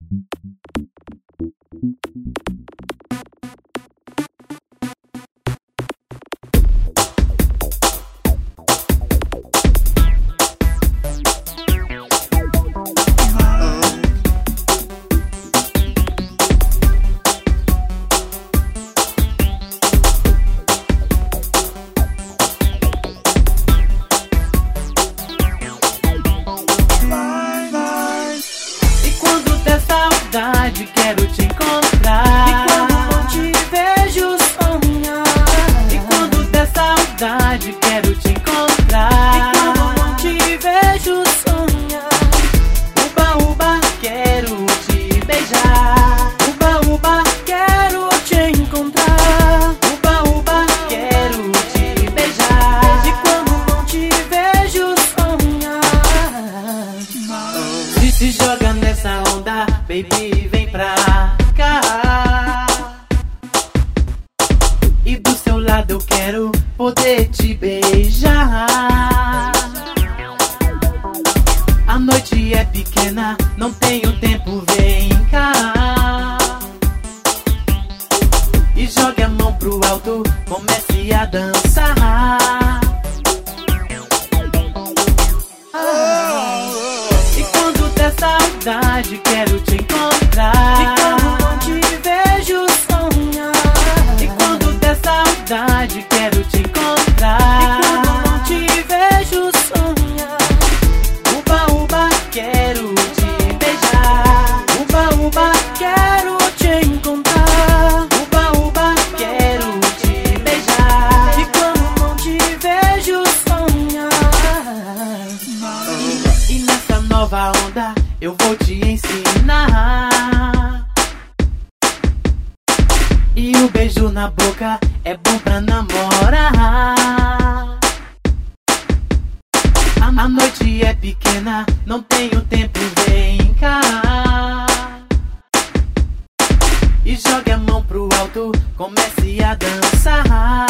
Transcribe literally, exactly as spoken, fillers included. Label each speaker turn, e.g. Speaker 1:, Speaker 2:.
Speaker 1: Quero te encontrar. E quando não te vejo sonhar. E quando der saudade quero te encontrar. E quando não te vejo sonhar. Uba, uba, quero te beijar. Uba, uba, quero te encontrar. Uba, uba, quero te beijar. E quando não te vejo sonhar. Se se joga nessa onda, baby, vem pra cá. E do seu lado eu quero poder te beijar. A noite é pequena, não tenho tempo, vem cá. E jogue a mão pro alto, comece a dançar. E quando der saudade quero te encontrar. E quando não te vejo sonhar. E quando der saudade quero te encontrar. E quando não te vejo sonhar. Uba, uba, quero te beijar. Uba, uba, quero te encontrar. Uba, uba, quero te beijar. E quando não te vejo sonhar. E nessa nova onda eu vou te ensinar. E o beijo na boca é bom pra namorar. A noite é pequena, não tenho tempo, vem cá. E jogue a mão pro alto, comece a dançar.